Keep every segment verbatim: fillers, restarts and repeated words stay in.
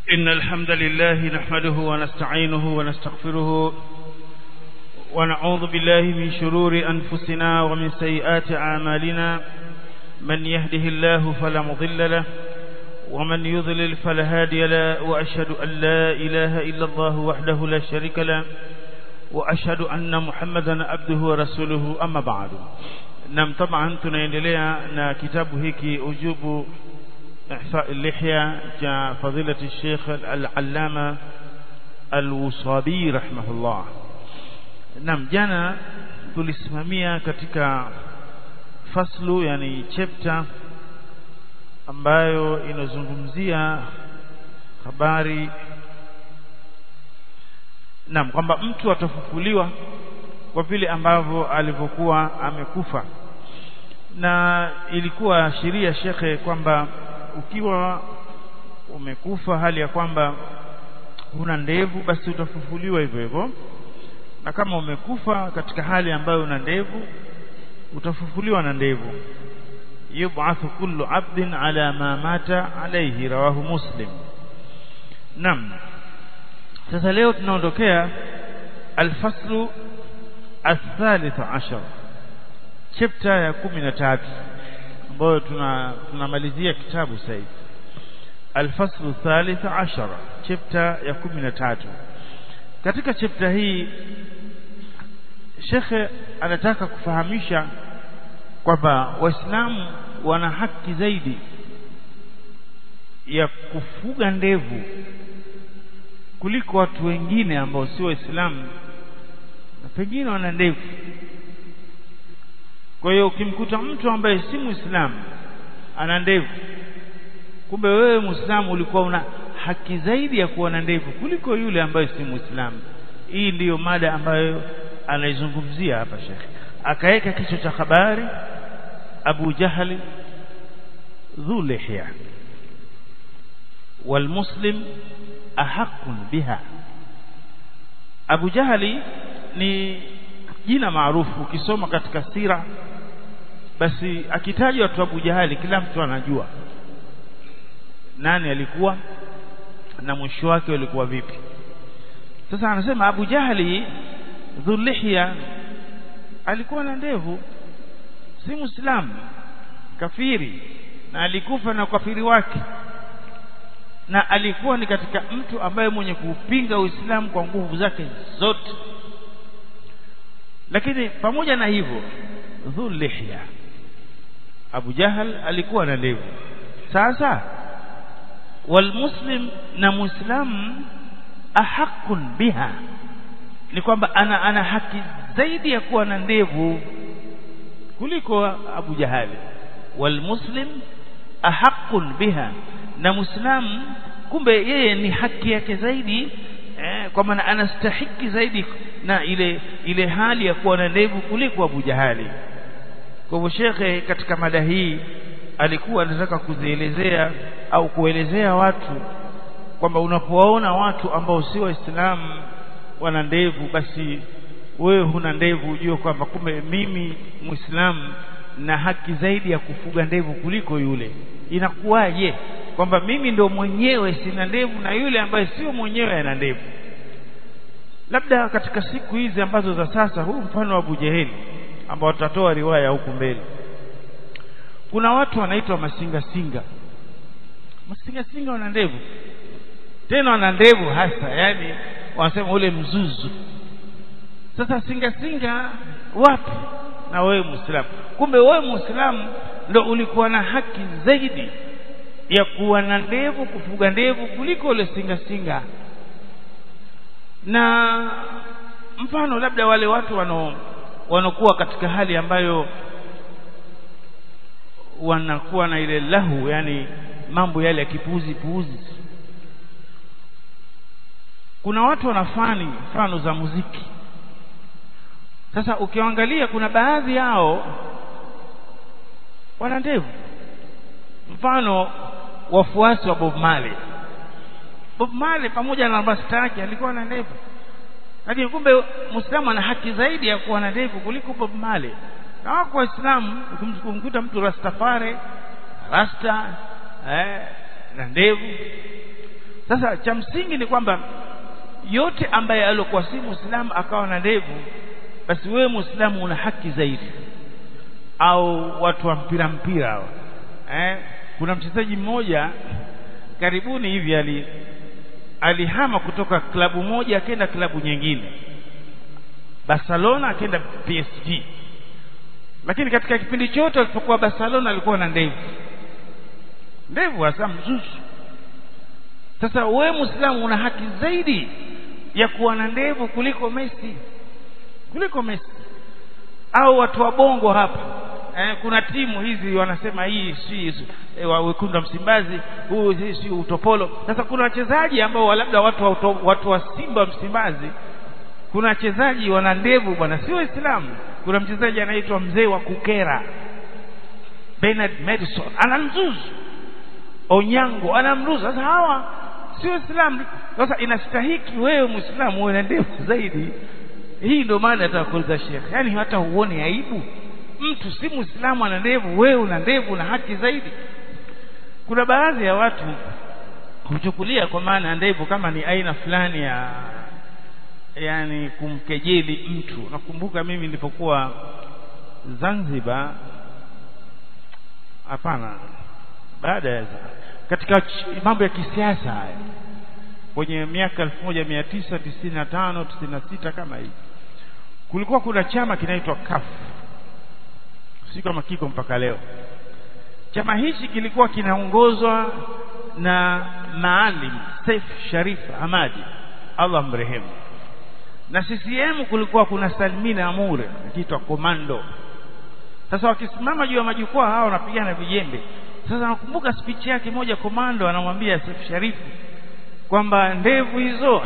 إن الحمد لله نحمده ونستعينه ونستغفره ونعوذ بالله من شرور أنفسنا ومن سيئات أعمالنا من يهده الله فلا مضل له ومن يضلل فلا هادي له وأشهد أن لا إله إلا الله وحده لا شريك له وأشهد أن محمدا عبده ورسوله أما بعد. نعم طبعا tunaendelea na kitabu hiki ujubu إحفاء اللحية جاء فضيلة الشيخ العلامة الوصابي رحمه الله. نعم jana tulisimamia katika faslu, yani chapter ambayo inazungumzia habari naam kwamba mtu atafufuliwa kwa vile ambavyo alivyokuwa amekufa, na ilikuwa sheria shekhe kwamba ukiwa umekufa hali ya kwamba una ndevu basi utafufuliwa hivyo hivyo, na kama umekufa katika hali ambayo una ndevu utafufuliwa na ndevu. Yub'athu kullu 'abdin ala ma mata alayhi, rawahu Muslim. Naam, sasa leo tunaondokea al-faslu al-thalith ashar, chapter ya kumi na tatu ambayo tuna tunamalizia kitabu sasa hivi. Al-faslu al-thalith ashar, chapter ya kumi na tatu. Katika chapter hii shekhe anataka kufahamisha kwamba Waislamu wana haki zaidi ya kufuga ndevu kuliko watu wengine ambao si Waislamu na pengine wana ndevu. Kwa hiyo ukimkuta mtu ambaye si Muislamu ana ndevu, kumbe wewe Muislamu ulikuwa una haki zaidi ya kuwa na ndevu kuliko yule ambaye si Muislamu. Hii ndiyo mada ambayo anaizungumzia hapa Sheikh. Akaweka kichwa cha habari Abu Jahal dhu lihya wal muslim ahaqqun biha. Abu Jahali ni jina maarufu, ukisoma katika sira basi akitajwa watu Abu Jahali kila mtu anajua nani alikuwa na mwisho wake ulikuwa vipi. Sasa anasema Abu Jahali dhu lihya alikuwa na ndevu, si Muislamu, kafiri, na alikufa na ukafiri wake, na alikuwa ni katika mtu ambaye mwenye kupinga Uislamu kwa nguvu zake zote. Lakini pamoja na hivyo dhu lihya, Abu Jahal alikuwa na ndevu. Sasa wal muslim, na Muislamu ahaqqun biha, ni kwamba ana, ana haki zaidi ya kuwa na ndevu kuliko Abu Jahali. Wal muslim ahaqqun biha, na Muislamu kumbe yeye ni haki yake zaidi eh, kwa maana anastahiki zaidi na ile ile hali ya kuwa na ndevu kuliko Abu Jahali. Kwa hivyo shekhe katika mada hii alikuwa anataka kuzielezea au kuelezea watu kwamba unapowaona watu ambao si Waislamu wana ndevu, basi wewe huna ndevu, ujue kwamba kumbe mimi Muislamu na haki zaidi ya kufuga ndevu kuliko yule. Inakuwaje kwamba mimi ndo mwenyewe sina ndevu na yule ambaye sio mwenyewe ana ndevu? Labda katika siku hizi ambazo za sasa, huu mfano wa Abu Jahali ambao tutatoa riwaya huku mbele, kuna watu wanaitwa masinga singa. Masinga singa wana ndevu, tena wana ndevu hasa, yani wanasema ule mzuzu. Sasa singa singa wapi na wewe Muislamu? Kumbe wewe Muislamu ndo ulikuwa na haki zaidi ya kuwa na ndevu, kufuga ndevu kuliko ule singa singa. Na mfano labda wale watu wano wanokuwa katika hali ambayo wanakuwa na ile lahu, yani mambo yale ya kipuuzi puuzi. Kuna watu wanafani mfano za muziki. Sasa ukiangalia kuna baadhi yao wana ndevu, mfano wafuasi wa Bob Marley. Bob Marley pamoja na basta yake alikuwa na ndevu, lakini kumbe Muislamu ana haki zaidi ya kuwa na ndevu kuliko Bob Marley. Na wako Waislamu ukimkuta mtu Rastafari, rasta eh na ndevu, Sasa cha msingi ni kwamba yote ambaye alikuwa si Muislamu akawa na ndevu, basi wewe Muislamu una haki zaidi. Au watu wa mpira mpira hawa eh, kuna mchezaji mmoja karibuni hivi ali alihama kutoka klabu moja akaenda klabu nyingine, Barcelona akaenda P S G, lakini katika kipindi chote alipokuwa Barcelona alikuwa na ndevu ndevu hasa mzuzu. Sasa wewe Muislamu una haki zaidi ya kuwa na ndevu kuliko Messi kuliko Messi au watu wa bongo hapa eh, kuna timu hizi wanasema hii si eh, wa wekundu Msimbazi, huu si utopolo. Sasa kuna wachezaji ambao labda watu wa uto, watu wa Simba Msimbazi, kuna wachezaji wana ndevu bwana, sio Waislamu. Kuna mchezaji anaitwa mzee wa kukera Bernard Madison, ana mzuzu. Onyango ana mzuzu. Sasa hawa sio Waislamu. Sasa inastahiki wewe Muislamu uwe na ndevu zaidi. Hii ndio maana atakuuliza Sheikh, yani hata uone aibu mtu si Muislamu ana ndevu, wewe una ndevu na haki zaidi. Kuna baadhi ya watu huchukulia kwa maana ndevu kama ni aina fulani ya yani kumkejeli mtu. Nakumbuka mimi nilipokuwa Zanzibar, hapana, baada ya katika mambo ya kisiasa haya kwenye miaka elfu moja mia tisa tisini na tano tisini na sita kama hivi, kulikuwa kuna chama kinaitwa C A F, si kama kiko mpaka leo. Chama hichi kilikuwa kinaongozwa na Maalim Seif Sharif Hamadi, Allah mrehemu, na C C M kulikuwa kuna Salmina Amure akiitwa Komando. Sasa wakisimama juu ya majukwaa hao wanapigana vijembe. Sasa nakumbuka speech yake moja, Komando anamwambia Seif Sharif kwamba ndevu hizo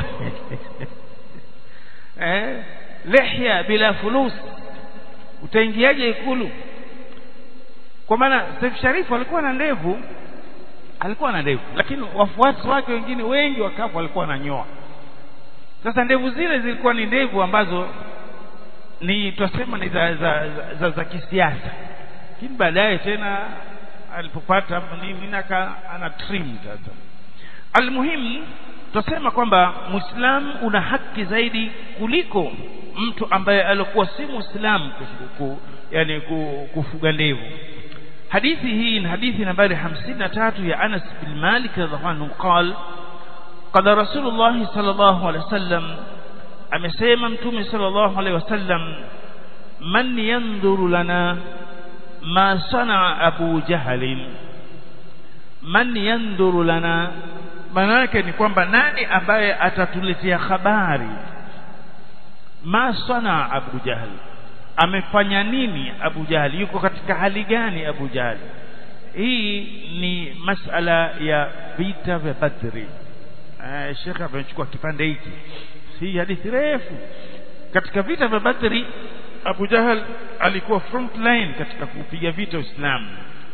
eh lihya bila fulus utaingiaje Ikulu? Kwa maana Seif Sharif alikuwa na ndevu, alikuwa na ndevu, lakini wafuasi wake wengine wengi wakafu walikuwa wananyoa. Sasa ndevu zile zilikuwa ni ndevu ambazo ni tuseme ni za za, za, za, za kisiasa. Lakini baadaye tena alipopata nini naka ana trim. Sasa almuhimu tusema kwamba Muislamu una haki zaidi kuliko mtu ambaye alikuwa si Muislamu kufuku, yani kufuga ndevu. Hadithi hii ni hadithi nambari hamsini na tatu ya Anas bin Malik radhiallahu anhu قال قال رسول الله صلى الله عليه وسلم, amesema mtume sallallahu alaihi wasallam, man yanzuru lana ma sana Abu Jahal. Man yanzuru lana maana yake ni kwamba nani ambaye atatuletea habari ma sana Abu Jahal, amefanya nini Abu Jahal, yuko katika hali gani Abu Jahal. Hii ni masala ya vita vya Badri. Eh, Sheikh amechukua kipande hiki, hii hadithi refu. Katika vita vya Badri Abu Jahal alikuwa front line katika kupiga vita Uislamu.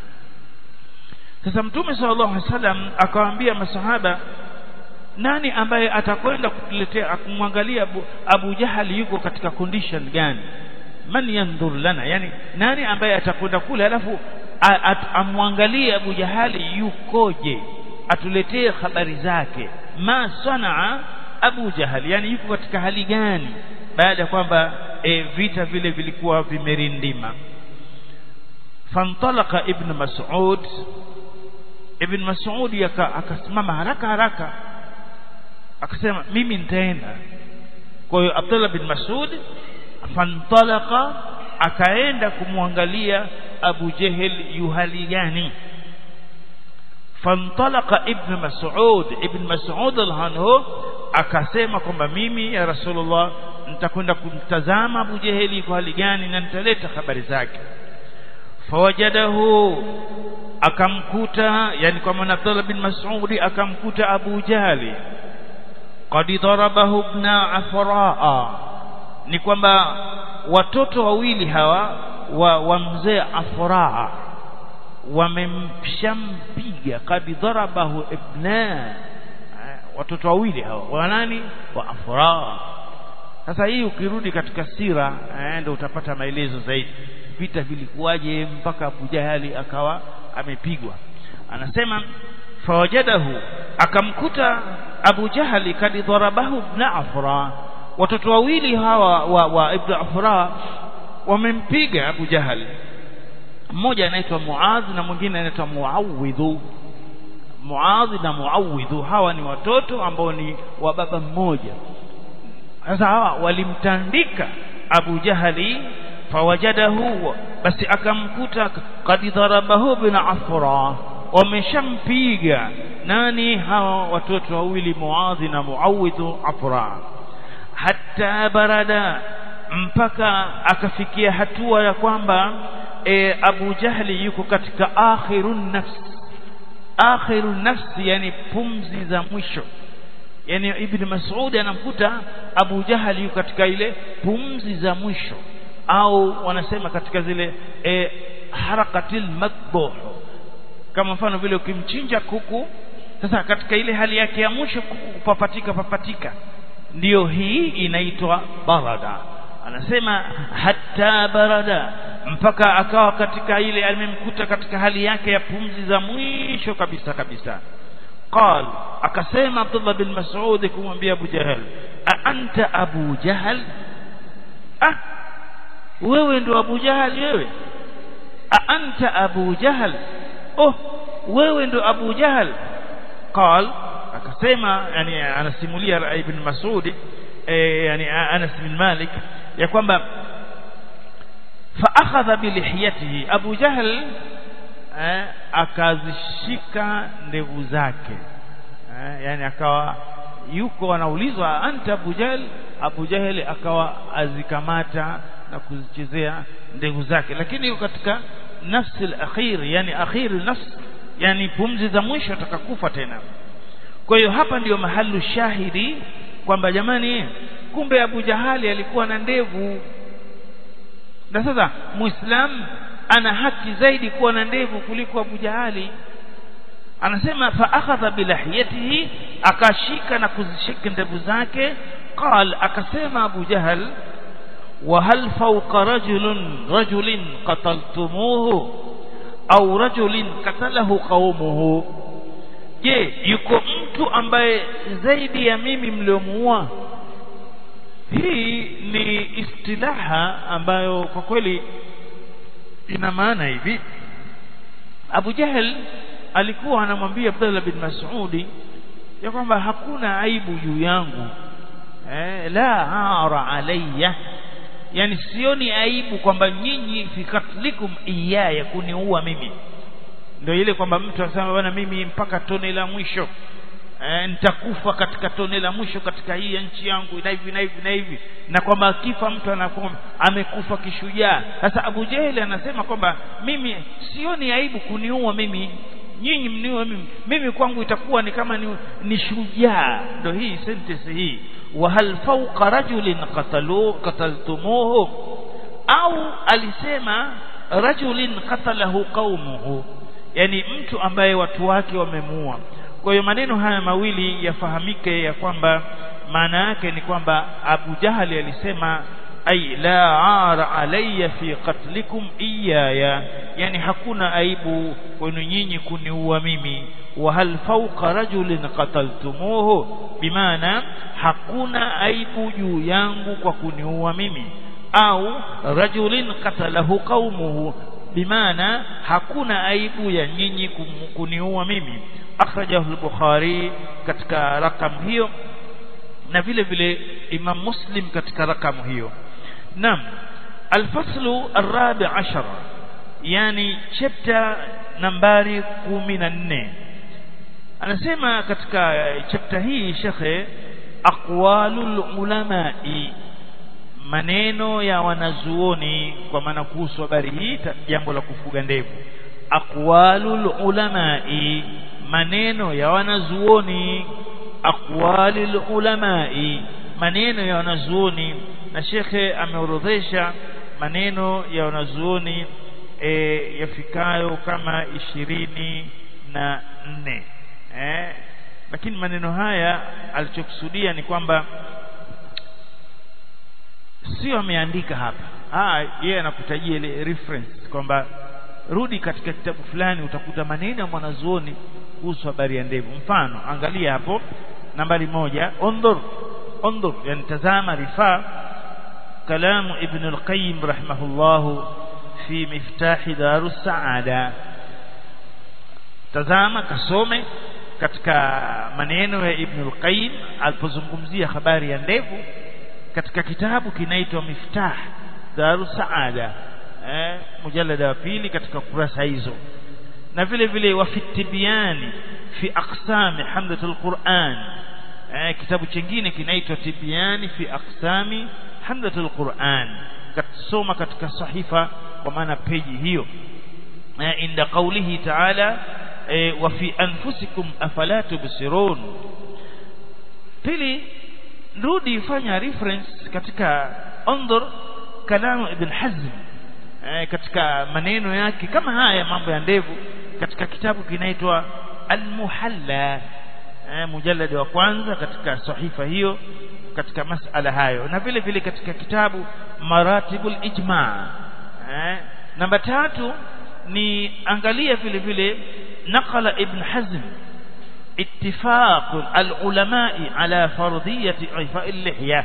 Sasa Mtume sallallahu alaihi wasallam akawaambia masahaba, nani ambaye atakwenda kutuletea akumwangalia Abu, Abu Jahal yuko katika condition gani? Man yanzur lana, yani nani ambaye atakwenda kule alafu amwangalie Abu Jahal yukoje, atuletee habari zake. Ma sanaa Abu Jahal, yani yuko katika hali gani baada ya kwamba e, vita vile vilikuwa vimerindima. Fantalaqa ibn Mas'ud, Ibn Mas'ud akasimama haraka haraka akasema mimi nitaenda. Kwa hiyo Abdullah bin Mas'ud fantalaqa, akaenda kumwangalia Abu Jahal yuhali gani. Fantalaqa ibn Mas'ud, Ibn Mas'ud al-Hanhu akasema kwamba mimi ya Rasulullah nitakwenda kumtazama Abu Jahal yuko hali gani na nitaleta habari zake. Fawajadahu, akamkuta, yani kwa maana Abdullah bin Mas'ud akamkuta Abu Jahal qad darabahu ibn Afraa, ni kwamba watoto wawili hawa wa, wa mzee Afraa wamemshampiga. Qad darabahu ibna, watoto wawili hawa wa nani? Wa Afraa. Sasa hii ukirudi katika sira ndio utapata maelezo zaidi, vita vilikuwaje mpaka Abu Jahali akawa amepigwa. Anasema fawajadahu, akamkuta Abu Jahali kad dharabahu ibn Afra, watoto wawili hawa wa, wa ibn Afra wamempiga Abu Jahal. Mmoja anaitwa Muadh na mwingine anaitwa Muawidh. Muadh na Muawidh hawa ni watoto ambao ni wa baba mmoja. Sasa hawa walimtandika Abu Jahali, fawajadahu, basi akamkuta kad dharabahu ibn Afra, wameshampiga nani hawa watoto wawili Muadh na Muawidh Afra. Hatta barada, mpaka akafikia hatua ya kwamba e, Abu Jahli yuko katika akhirun nafs. Akhirun nafs yani pumzi za mwisho. Yani Ibn Mas'ud anamkuta Abu Jahli yuko katika ile pumzi za mwisho, au wanasema katika zile e, harakatil madbuh, kama mfano vile ukimchinja kuku. Sasa katika ile hali yake ya mwisho kuku kupapatika papatika, ndio hii inaitwa barada. Anasema hatta barada, mpaka akawa katika ile alimemkuta katika hali yake ya pumzi za mwisho kabisa kabisa. Qal, akasema Abdullah bin Mas'ud kumwambia Abu Jahal, a anta Abu Jahal? Ah, wewe ndo Abu Jahal wewe? A anta Abu Jahal? Oh, wewe ndo Abu Jahal? Qal, akasema, yani anasimulia Ibn Mas'ud eh, yani Anas bin Malik ya kwamba fa akhadha bi lihiyatihi, Abu Jahl eh, akazishika ndevu zake eh, yani akawa yuko anaulizwa anta Abu Jahl, Abu Jahl akawa azikamata na kuzichezea ndevu zake, lakini yuko katika nafsi al-akhir, yani akhir nafs, yani pumzi za mwisho atakakufa tena. Kwa hiyo hapa ndiyo mahalu shahidi kwamba jamani, kumbe Abu Jahali alikuwa na ndevu. Na sasa Muislam ana haki zaidi kuwa na ndevu kuliko Abu Jahali. Anasema fa akhadha bilahiyatihi, akashika na kuzishika ndevu zake. Qal, akasema Abu Jahal, wa hal fawqa rajulin rajulin qataltumuhu au rajulin qatalahu qaumuhu, je, yuko mtu ambaye zaidi ya mimi mliomuua? Hii ni istilaha ambayo kwa kweli ina maana hivi. Abu Jahl alikuwa anamwambia Abdullah bin Mas'ud ya kwamba hakuna aibu juu yangu, eh, la ara alayya, yani sioni aibu kwamba nyinyi fi katlikum iyaya, kuniua mimi. Ndio ile kwamba mtu anasema bwana, mimi mpaka tone la mwisho eh, nitakufa katika tone la mwisho katika hii nchi yangu na hivi na hivi na hivi, na kwamba akifa mtu anakuwa amekufa kishujaa. Sasa Abu Jahl anasema kwamba mimi sioni aibu kuniua mimi, nyinyi mniue mimi, mimi kwangu itakuwa ni kama ni, ni shujaa. Ndio hii sentence hii, wa hal fawqa rajulin qatalu qataltumuhu, au alisema rajulin qatalahu qaumuhu, yani mtu ambaye watu wake wamemuua. Kwa hiyo maneno haya mawili yafahamike ya kwamba maana yake ni kwamba Abu Jahali alisema ay la ara alayya fi qatlikum iyaya, yani hakuna aibu kwenu nyinyi kuniua mimi. Wa hal fawqa rajulin qataltumuhu, bimaana hakuna aibu juu yangu kwa kuniua mimi, au rajulin qatalahu qaumuhu, bimaana hakuna aibu ya nyinyi kuniua mimi. Akhrajahu al-Bukhari katika rakam hiyo, na vile vile Imam Muslim katika rakamu hiyo. Naam, al-faslu ar-rabi' ashara, yani chapter nambari kumi na nne. Anasema katika chapter hii shekhe, aqwalul ulama'i, maneno ya wanazuoni, kwa maana kuhusu habari hii, jambo la kufuga ndevu. Aqwalul ulama'i, maneno ya wanazuoni. Aqwalul ulama'i, maneno ya wanazuoni. Na shekhe ameorodhesha maneno ya wanazuoni e, yafikayo kama ishirini na nne eh, lakini maneno haya alichokusudia ni kwamba sio ameandika hapa, ah, yeye anakutajia ile reference kwamba rudi katika kitabu fulani utakuta maneno ya mwanazuoni kuhusu habari ya ndevu. Mfano, angalia hapo nambari moja undur undur yani tazama rifaa kalamu Ibn al-Qayyim rahimahullah fi miftah darus saada. Tazama kasome katika maneno ya Ibn al-Qayyim alipozungumzia habari ya ndevu katika kitabu kinaitwa Miftah Darus Saada, eh mujallada wa pili katika kurasa hizo. Na vile vile wa fi tibyani fi aqsami hamdatul Qur'an, eh kitabu kingine kinaitwa Tibyani fi aqsami hamdatul Qur'an, katsoma katika sahifa kwa maana peji hiyo, eh inda qawlihi ta'ala wa fi anfusikum afala tubsirun. Pili, rudi fanya reference katika undur kalamu Ibn Hazm eh, katika maneno yake kama haya mambo ya ndevu katika kitabu kinaitwa Al-Muhalla, eh, mujallad wa kwanza katika sahifa hiyo katika masala hayo. Na vile vile katika kitabu Maratibul Ijma'. eh, namba tatu ni angalia vile vile نقل ابن حزم اتفاق العلماء على فرضية إعفاء اللحية،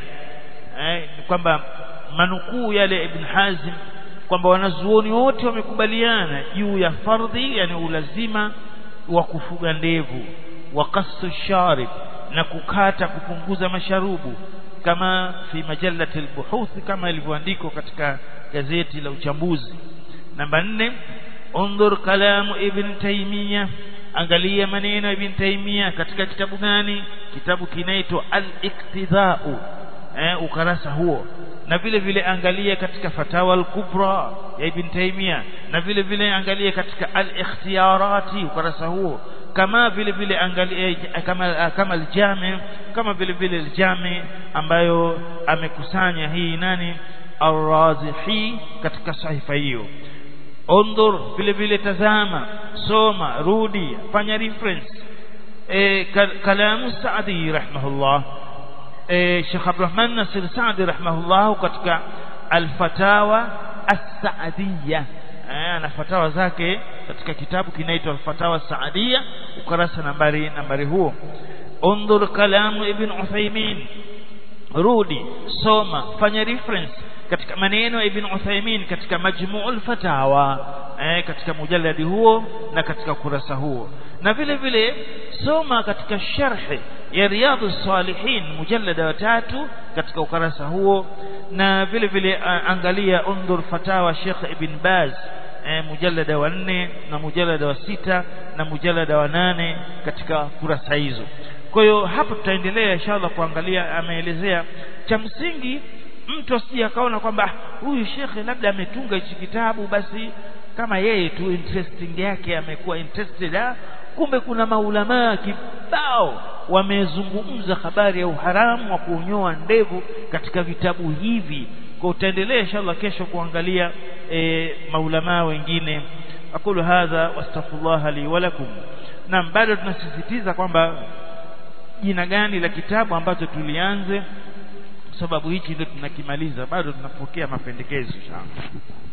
kwamba manukuu yale Ibn Hazm kwamba wanazuoni wote wamekubaliana juu ya fardhi, yani ulazima wa kufuga ndevu, wa qassu sharib, na kukata kupunguza masharubu, kama fi majallati al-buhuth, kama ilivyoandikwa katika gazeti la uchambuzi. Namba nne undur kalamu Ibn Taymiyyah, angalia maneno Ibn Taymiyyah katika kitabu gani? Kitabu kinaitwa Al-Iqtida'u, eh ukarasa huo. Na vile vile angalia katika Fatawa al-Kubra ya Ibn Taymiyyah, na vile vile angalia katika Al-Ikhtiyarati ukarasa huo, kama vile vile angalia kama kama al-Jami', kama vile vile al-Jami' ambayo amekusanya hii nani Ar-Razihi katika sahifa hiyo. Undur vile vile tazama, soma, rudi, fanya reference eh kalamu Saadi rahimahullah, eh Sheikh Abdurrahman Nasir Saadi rahimahullah katika Al-Fatawa As-Saadiyya, eh ana fatawa zake katika kitabu kinaitwa Al-Fatawa As-Saadiyya ukurasa nambari nambari huo. Undur kalamu Ibn Uthaymeen, rudi, soma, fanya reference katika maneno ya Ibn Uthaymeen katika Majmu'ul Fatawa, eh katika mujalladi huo na katika kurasa huo. Na vile vile soma katika sharh ya Riyadhus Salihin mujallada wa tatu katika ukurasa huo. Na vile vile angalia undur fatawa Sheikh Ibn Baz, eh mujallada wa nne na mujallada wa sita na mujallada wa nane katika kurasa hizo. Kwa hiyo hapa tutaendelea inshallah kuangalia, ameelezea cha msingi mtu asije akaona kwamba huyu shekhe labda ametunga hichi kitabu basi kama yeye tu interesting yake amekuwa interested, ha? Kumbe kuna maulama kibao wamezungumza habari ya uharamu wa kunyoa ndevu katika vitabu hivi. Kwa utaendelea inshallah kesho kuangalia e, maulama wengine. Aqulu hadha wastaghfirullah li wa lakum. Na bado tunasisitiza kwamba jina gani la kitabu ambacho tulianze, sababu hichi ndio tunakimaliza, bado tunapokea mapendekezo inshallah.